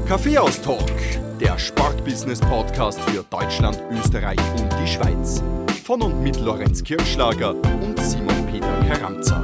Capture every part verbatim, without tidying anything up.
Kaffeehaus-Talk, der Sportbusiness-Podcast für Deutschland, Österreich und die Schweiz. Von und mit Lorenz Kirchschlager und Simon Peter Karamza.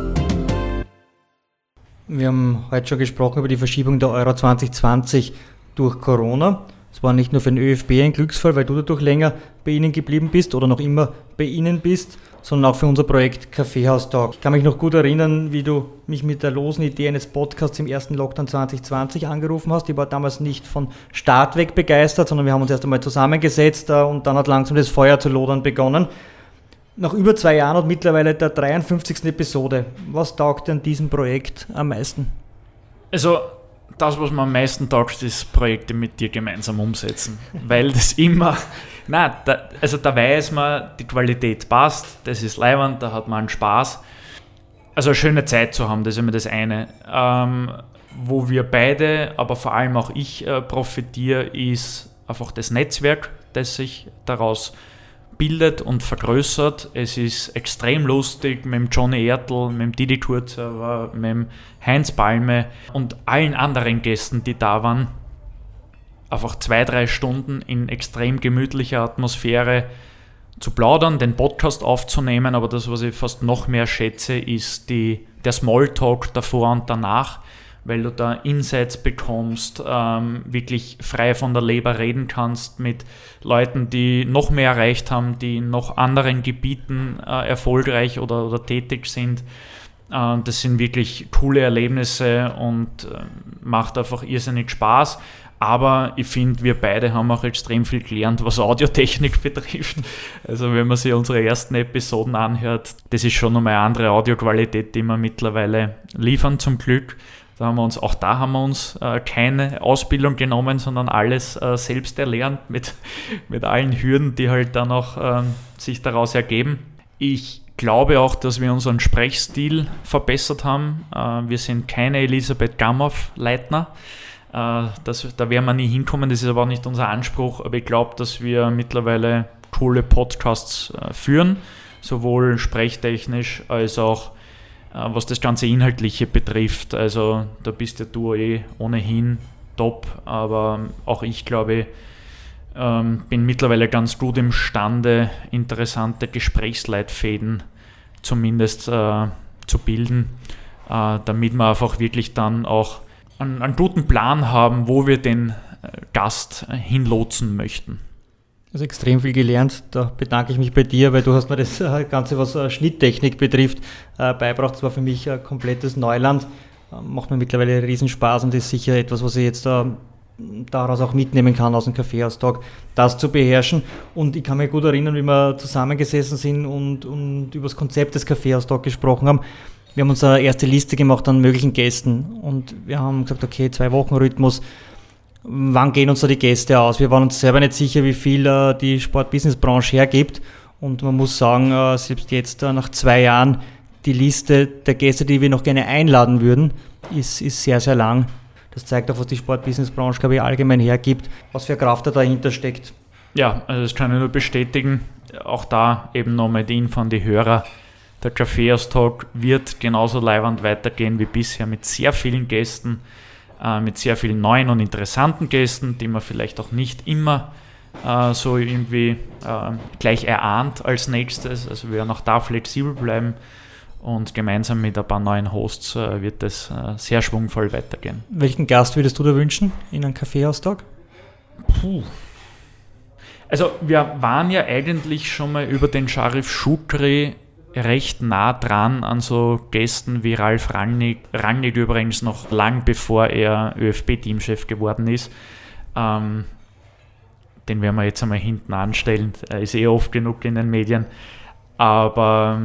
Wir haben heute schon gesprochen über die Verschiebung der Euro zwanzig zwanzig durch Corona. Es war nicht nur für den ÖFB ein Glücksfall, weil du dadurch länger bei ihnen geblieben bist oder noch immer bei ihnen bist, sondern auch für unser Projekt Kaffeehaus-Talk. Ich kann mich noch gut erinnern, wie du mich mit der losen Idee eines Podcasts im ersten Lockdown zwanzig zwanzig angerufen hast. Ich war damals nicht von Start weg begeistert, sondern wir haben uns erst einmal zusammengesetzt und dann hat langsam das Feuer zu lodern begonnen. Nach über zwei Jahren und mittlerweile der dreiundfünfzigsten Episode. Was taugt dir an diesem Projekt am meisten? Also das, was mir am meisten taugt, ist Projekte mit dir gemeinsam umsetzen. Weil das immer, nein, da, also da weiß man, die Qualität passt, das ist leiwand, da hat man einen Spaß. Also eine schöne Zeit zu haben, das ist immer das eine. Ähm, wo wir beide, aber vor allem auch ich äh, profitiere, ist einfach das Netzwerk, das sich daraus bildet und vergrößert. Es ist extrem lustig mit dem Johnny Ertl, mit dem Didi Kurzer, mit dem Heinz Balme und allen anderen Gästen, die da waren. Einfach zwei, drei Stunden in extrem gemütlicher Atmosphäre zu plaudern, den Podcast aufzunehmen, aber das, was ich fast noch mehr schätze, ist die, der Smalltalk davor und danach, weil du da Insights bekommst, ähm, wirklich frei von der Leber reden kannst mit Leuten, die noch mehr erreicht haben, die in noch anderen Gebieten äh, erfolgreich oder, oder tätig sind. Äh, das sind wirklich coole Erlebnisse und äh, macht einfach irrsinnig Spaß. Aber ich finde, wir beide haben auch extrem viel gelernt, was Audiotechnik betrifft. Also wenn man sich unsere ersten Episoden anhört, das ist schon nochmal eine andere Audioqualität, die wir mittlerweile liefern, zum Glück. Da haben wir uns, auch da haben wir uns äh, keine Ausbildung genommen, sondern alles äh, selbst erlernt mit, mit allen Hürden, die halt dann auch äh, sich daraus ergeben. Ich glaube auch, dass wir unseren Sprechstil verbessert haben. Äh, wir sind keine Elisabeth Gamhoff-Leitner. Äh, das, da werden wir nie hinkommen, das ist aber auch nicht unser Anspruch. Aber ich glaube, dass wir mittlerweile coole Podcasts äh, führen, sowohl sprechtechnisch als auch was das ganze Inhaltliche betrifft. Also da bist ja du eh ohnehin top, aber auch ich glaube, ähm, bin mittlerweile ganz gut imstande, interessante Gesprächsleitfäden zumindest äh, zu bilden, äh, damit wir einfach wirklich dann auch einen, einen guten Plan haben, wo wir den Gast hinlotsen möchten. Also extrem viel gelernt, da bedanke ich mich bei dir, weil du hast mir das Ganze, was Schnitttechnik betrifft, beigebracht. Das war für mich ein komplettes Neuland, macht mir mittlerweile riesen Spaß und ist sicher etwas, was ich jetzt daraus auch mitnehmen kann aus dem Kaffeehaus-Talk, das zu beherrschen. Und ich kann mich gut erinnern, wie wir zusammengesessen sind und, und über das Konzept des Kaffeehaus-Talk gesprochen haben. Wir haben uns eine erste Liste gemacht an möglichen Gästen und wir haben gesagt, okay, zwei Wochen Rhythmus. Wann gehen uns da die Gäste aus? Wir waren uns selber nicht sicher, wie viel äh, die Sport-Business-Branche hergibt. Und man muss sagen, äh, selbst jetzt äh, nach zwei Jahren, die Liste der Gäste, die wir noch gerne einladen würden, ist, ist sehr, sehr lang. Das zeigt auch, was die Sport-Business-Branche, glaube ich, allgemein hergibt, was für Kraft da dahinter steckt. Ja, also das kann ich nur bestätigen. Auch da eben nochmal die Info an die Hörer. Der Kaffeehaus-Talk wird genauso leiwand weitergehen wie bisher mit sehr vielen Gästen, mit sehr vielen neuen und interessanten Gästen, die man vielleicht auch nicht immer äh, so irgendwie äh, gleich erahnt als nächstes. Also wir werden auch da flexibel bleiben und gemeinsam mit ein paar neuen Hosts äh, wird es äh, sehr schwungvoll weitergehen. Welchen Gast würdest du da wünschen in einem Kaffeehaus-Talk? Puh. Also wir waren ja eigentlich schon mal über den Sharif Shukri recht nah dran an so Gästen wie Ralf Rangnick, Rangnick übrigens noch lang bevor er ÖFB-Teamchef geworden ist. Ähm, den werden wir jetzt einmal hinten anstellen, er ist eh oft genug in den Medien. Aber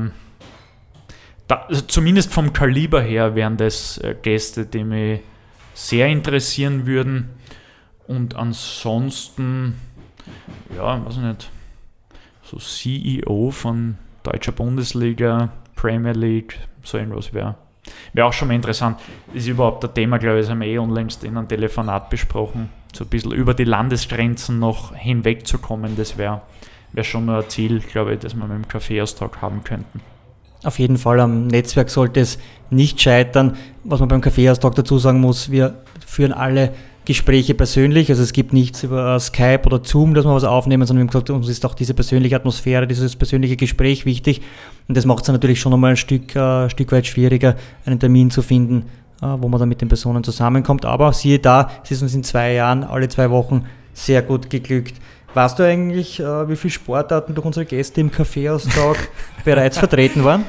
da, also zumindest vom Kaliber her wären das äh, Gäste, die mich sehr interessieren würden. Und ansonsten, ja, weiß nicht, so C E O von Deutscher Bundesliga, Premier League, so irgendwas wäre wär auch schon mal interessant. Ist überhaupt ein Thema, glaube ich, das haben wir eh unlängst in einem Telefonat besprochen, so ein bisschen über die Landesgrenzen noch hinwegzukommen, das wäre wär schon nur ein Ziel, glaube ich, das wir mit dem Kaffeehaus-Talk haben könnten. Auf jeden Fall am Netzwerk sollte es nicht scheitern. Was man beim Kaffeehaus-Talk dazu sagen muss, wir führen alle Gespräche persönlich, also es gibt nichts über Skype oder Zoom, dass wir was aufnehmen, sondern wir haben gesagt, uns ist auch diese persönliche Atmosphäre, dieses persönliche Gespräch wichtig und das macht es natürlich schon einmal ein Stück, äh, ein Stück weit schwieriger, einen Termin zu finden, äh, wo man dann mit den Personen zusammenkommt, aber siehe da, es ist uns in zwei Jahren, alle zwei Wochen sehr gut geglückt. Weißt du eigentlich, äh, wie viele Sportarten durch unsere Gäste im Kaffeeaustausch bereits vertreten waren?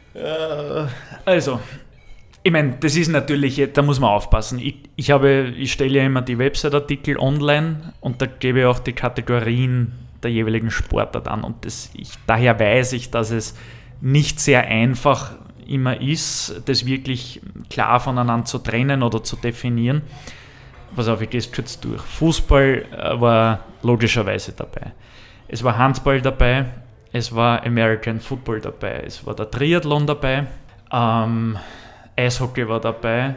Also, ich meine, das ist natürlich, da muss man aufpassen. Ich, ich, habe, ich stelle ja immer die Website-Artikel online und da gebe ich auch die Kategorien der jeweiligen Sportart an. Und das, ich, daher weiß ich, dass es nicht sehr einfach immer ist, das wirklich klar voneinander zu trennen oder zu definieren. Pass auf, ich gehe es kurz durch. Fußball war logischerweise dabei. Es war Handball dabei, es war American Football dabei, es war der Triathlon dabei, ähm, Eishockey war dabei,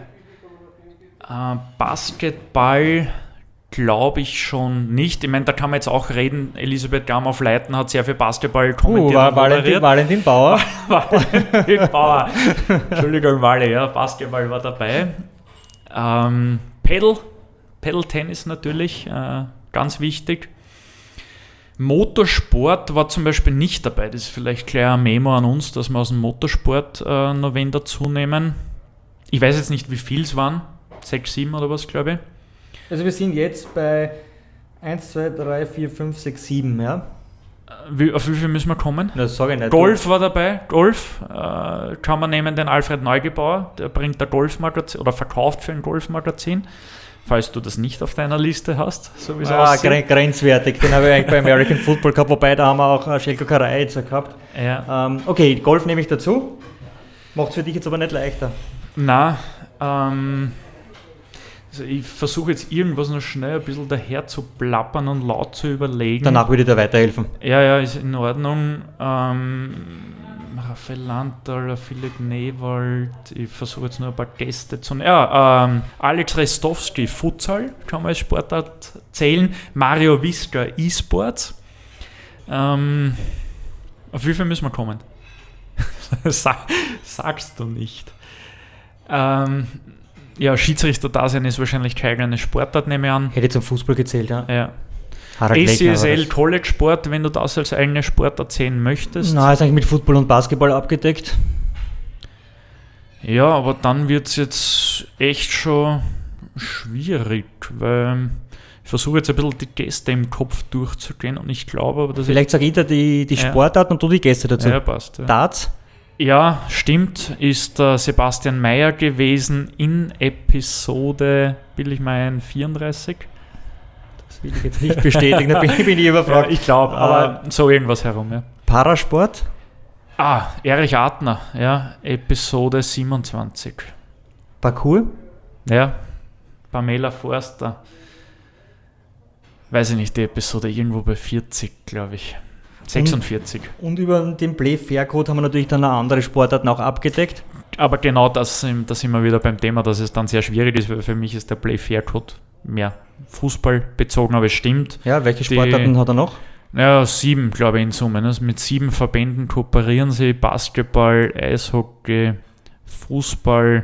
äh, Basketball glaube ich schon nicht. Ich meine, da kann man jetzt auch reden, Elisabeth Gamov-Leiten hat sehr viel Basketball kommentiert. Uh, war Valentin, Valentin Bauer. Valentin Bauer. Entschuldigung, Wale, ja, Basketball war dabei. Ähm, Paddle, Paddle-Tennis natürlich, äh, ganz wichtig. Motorsport war zum Beispiel nicht dabei. Das ist vielleicht gleich ein Memo an uns, dass wir aus dem Motorsport äh, noch wen dazu nehmen. Ich weiß jetzt nicht, wie viel es waren. Sechs, sieben oder was, glaube ich. Also wir sind jetzt bei eins, zwei, drei, vier, fünf, sechs, sieben, ja? Wie, auf wie viel müssen wir kommen? Das sage ich nicht. Golf war dabei. Golf äh, kann man nehmen, den Alfred Neugebauer. Der bringt ein Golfmagazin oder verkauft für ein Golfmagazin. Falls du das nicht auf deiner Liste hast, so wie es ah, aussieht. Grenzwertig, den habe ich eigentlich bei American Football gehabt, wobei da haben wir auch Željko Karajica gehabt. Ja. Ähm, okay, Golf nehme ich dazu. Macht es für dich jetzt aber nicht leichter. Nein, ähm, also ich versuche jetzt irgendwas noch schnell ein bisschen daher zu plappern und laut zu überlegen. Danach würde ich dir weiterhelfen. Ja, ja, ist in Ordnung. Ähm, Raphael Landtaler, Philipp Newald, ich versuche jetzt nur ein paar Gäste zu nehmen. Ja, ähm, Alex Restowski, Futsal, kann man als Sportart zählen. Mario Wiska, E-Sports. Ähm, auf wie viel müssen wir kommen? Sag, sagst du nicht. Ähm, ja, Schiedsrichter-Dasein ist wahrscheinlich keine kleine Sportart, nehme ich an. Hätte zum Fußball gezählt, ja. Ja. A C S L College Sport, wenn du das als eigene Sportart sehen möchtest. Na, ist eigentlich mit Football und Basketball abgedeckt. Ja, aber dann wird es jetzt echt schon schwierig, weil ich versuche jetzt ein bisschen die Gäste im Kopf durchzugehen und ich glaube, aber das Vielleicht sage ich dir die, die Ja. Sportart und du die Gäste dazu. Ja, passt. Ja. Darts? Ja, stimmt, ist äh, Sebastian Mayer gewesen in Episode, will ich meinen, vierunddreißig. Das will ich jetzt nicht bestätigen, da bin ich, bin ich überfragt. Ja, ich glaube, aber äh, so irgendwas herum, ja. Parasport? Ah, Erich Adner, ja, Episode siebenundzwanzig. Parkour? Ja, Pamela Forster. Weiß ich nicht, die Episode irgendwo bei vierzig, glaube ich. sechsundvierzig. Und, und über den Play-Fair-Code haben wir natürlich dann eine andere Sportarten auch abgedeckt. Aber genau das, da sind wir wieder beim Thema, dass es dann sehr schwierig ist, weil für mich ist der Play-Fair-Code mehr Fußball bezogen, aber es stimmt. Ja, welche Sportarten die, hat er noch? Ja, sieben, glaube ich, in Summe. Also mit sieben Verbänden kooperieren sie. Basketball, Eishockey, Fußball.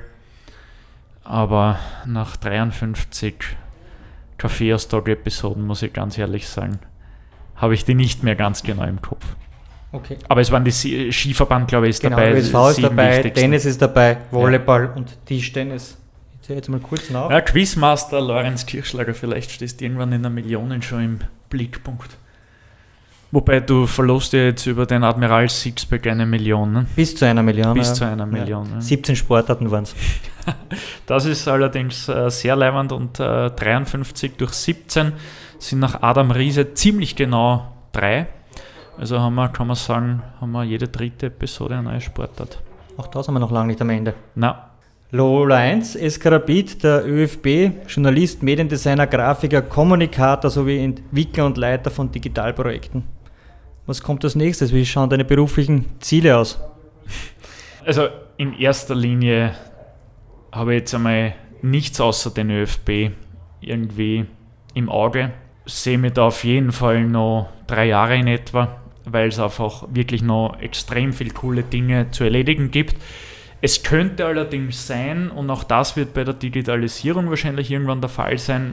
Aber nach dreiundfünfzig Kaffeeaustausch-Episoden, muss ich ganz ehrlich sagen, habe ich die nicht mehr ganz genau im Kopf. Okay. Aber es waren die Skiverband, glaube ich, ist Genau, dabei. Ö S V ist dabei, wichtigsten. Tennis ist dabei, Volleyball ja. und Tischtennis. Ich zähle jetzt mal kurz nach. Ja, Quizmaster Lorenz Kirschlager, vielleicht stehst du irgendwann in der Millionen schon im Blickpunkt. Wobei du verlust ja jetzt über den Admiral Sixpack eine Million. Ne? Bis zu einer Million. Bis ja. zu einer Million. Ja. Ja. siebzehn Sportarten waren es. Das ist allerdings äh, sehr leibend und äh, dreiundfünfzig durch siebzehn sind nach Adam Riese ziemlich genau drei. Also haben wir, kann man sagen, haben wir jede dritte Episode eine neue Sportart. Auch da sind wir noch lange nicht am Ende. Na. Lola eins, Eskarabit, der ÖFB, Journalist, Mediendesigner, Grafiker, Kommunikator sowie Entwickler und Leiter von Digitalprojekten. Was kommt als nächstes? Wie schauen deine beruflichen Ziele aus? Also in erster Linie habe ich jetzt einmal nichts außer den ÖFB irgendwie im Auge. Sehe mich da auf jeden Fall noch drei Jahre in etwa, weil es einfach wirklich noch extrem viele coole Dinge zu erledigen gibt. Es könnte allerdings sein, und auch das wird bei der Digitalisierung wahrscheinlich irgendwann der Fall sein,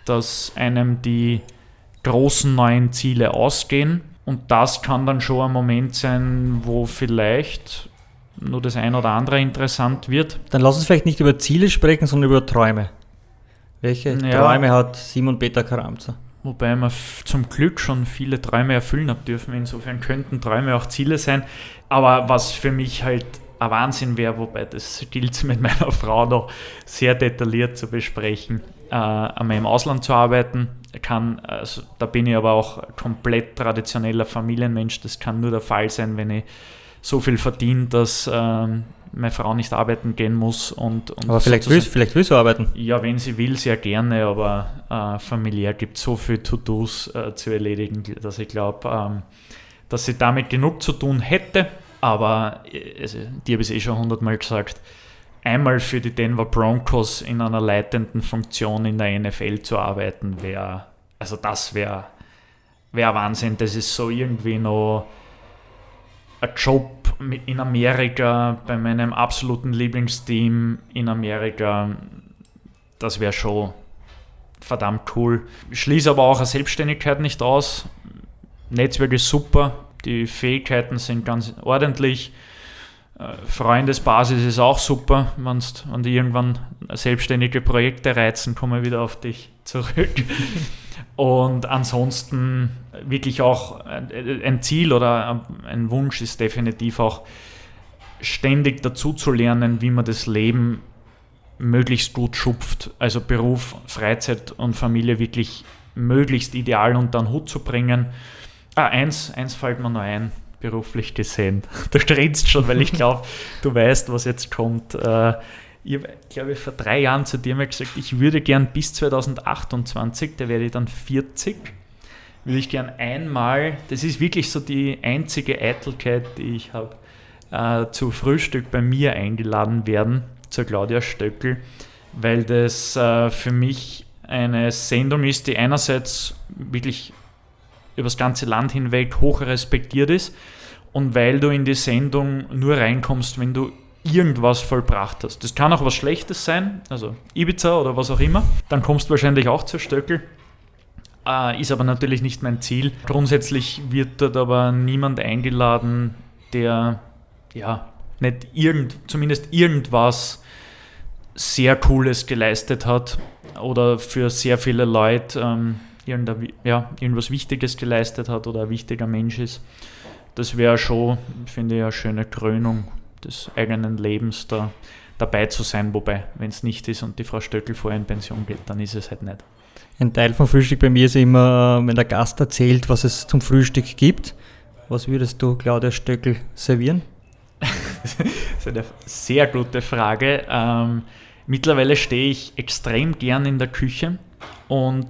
dass einem die großen neuen Ziele ausgehen. Und das kann dann schon ein Moment sein, wo vielleicht nur das ein oder andere interessant wird. Dann lass uns vielleicht nicht über Ziele sprechen, sondern über Träume. Welche ja. Träume hat Simon Peter Karamza? Wobei wir f- zum Glück schon viele Träume erfüllen haben dürfen. Insofern könnten Träume auch Ziele sein. Aber was für mich halt ein Wahnsinn wäre, wobei das gilt es mit meiner Frau noch sehr detailliert zu besprechen, äh, einmal im Ausland zu arbeiten. Kann, also, da bin ich aber auch komplett traditioneller Familienmensch. Das kann nur der Fall sein, wenn ich so viel verdiene, dass ähm, meine Frau nicht arbeiten gehen muss. Und, und aber vielleicht willst, vielleicht willst du arbeiten? Ja, wenn sie will, sehr gerne, aber äh, familiär gibt es so viele To-Dos äh, zu erledigen, dass ich glaube, ähm, dass sie damit genug zu tun hätte. Aber also, die habe ich eh schon hundertmal gesagt, einmal für die Denver Broncos in einer leitenden Funktion in der N F L zu arbeiten, wäre, also das wäre wär Wahnsinn. Das ist so irgendwie noch ein Job in Amerika, bei meinem absoluten Lieblingsteam in Amerika, das wäre schon verdammt cool. Ich schließe aber auch eine Selbstständigkeit nicht aus. Netzwerk ist super, die Fähigkeiten sind ganz ordentlich. Freundesbasis ist auch super, wenn's, wenn die irgendwann selbstständige Projekte reizen, kommen wir wieder auf dich zurück. Und ansonsten wirklich auch ein Ziel oder ein Wunsch ist definitiv auch ständig dazu zu lernen, wie man das Leben möglichst gut schupft. Also Beruf, Freizeit und Familie wirklich möglichst ideal unter den Hut zu bringen. Ah, eins, eins fällt mir noch ein, beruflich gesehen. Du grinst schon, weil ich glaube, du weißt, was jetzt kommt. Ich habe, glaube ich, vor drei Jahren zu dir mal gesagt, ich würde gern bis zwanzig achtundzwanzig, da werde ich dann vierzig, würde ich gern einmal, das ist wirklich so die einzige Eitelkeit, die ich habe, äh, zu Frühstück bei mir eingeladen werden, zur Claudia Stöckl, weil das äh, für mich eine Sendung ist, die einerseits wirklich über das ganze Land hinweg hoch respektiert ist und weil du in die Sendung nur reinkommst, wenn du irgendwas vollbracht hast. Das kann auch was Schlechtes sein, also Ibiza oder was auch immer. Dann kommst du wahrscheinlich auch zur Stöckl. Äh, ist aber natürlich nicht mein Ziel. Grundsätzlich wird dort aber niemand eingeladen, der ja nicht irgend, zumindest irgendwas sehr Cooles geleistet hat oder für sehr viele Leute ähm, ja, irgendwas Wichtiges geleistet hat oder ein wichtiger Mensch ist. Das wäre schon, finde ich, eine schöne Krönung des eigenen Lebens, da dabei zu sein, wobei, wenn es nicht ist und die Frau Stöckl vorher in Pension geht, dann ist es halt nicht. Ein Teil vom Frühstück bei mir ist immer, wenn der Gast erzählt, was es zum Frühstück gibt. Was würdest du Claudia Stöckl servieren? Das ist eine sehr gute Frage. Ähm, mittlerweile stehe ich extrem gern in der Küche und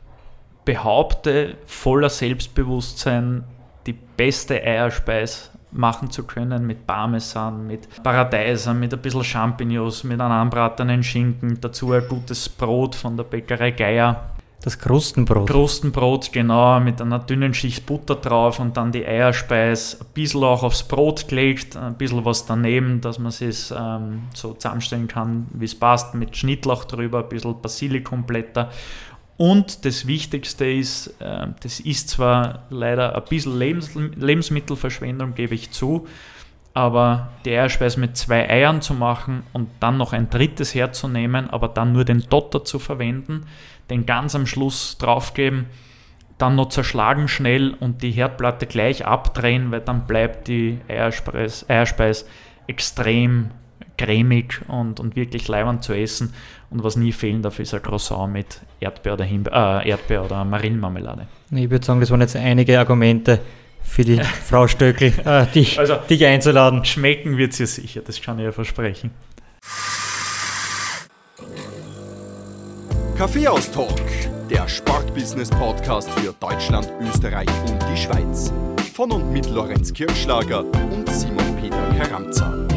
behaupte voller Selbstbewusstsein, die beste Eierspeis machen zu können mit Parmesan, mit Paradeiser, mit ein bisschen Champignons, mit einem anbratenen Schinken, dazu ein gutes Brot von der Bäckerei Geier. Das Krustenbrot. Krustenbrot, genau, mit einer dünnen Schicht Butter drauf und dann die Eierspeis, ein bisschen auch aufs Brot gelegt, ein bisschen was daneben, dass man es ähm, so zusammenstellen kann, wie es passt, mit Schnittlauch drüber, ein bisschen Basilikumblätter. Und das Wichtigste ist, äh, das ist zwar leider ein bisschen Lebens- Lebensmittelverschwendung, gebe ich zu, aber die Eierspeis mit zwei Eiern zu machen und dann noch ein drittes herzunehmen, aber dann nur den Dotter zu verwenden, den ganz am Schluss draufgeben, dann noch zerschlagen schnell und die Herdplatte gleich abdrehen, weil dann bleibt die Eierspeis, Eierspeis extrem cremig und, und wirklich leibend zu essen. Und was nie fehlen darf, ist ein Croissant mit Erdbeer oder, Himbe- äh, Erdbeer oder Marillenmarmelade. Ich würde sagen, das waren jetzt einige Argumente für die Frau Stöckl, äh, dich, also, dich einzuladen. Schmecken wird es ihr sicher, das kann ich ja versprechen. Kaffeeaustalk, der Sportbusiness-Podcast für Deutschland, Österreich und die Schweiz. Von und mit Lorenz Kirschlager und Simon Peter Karamza.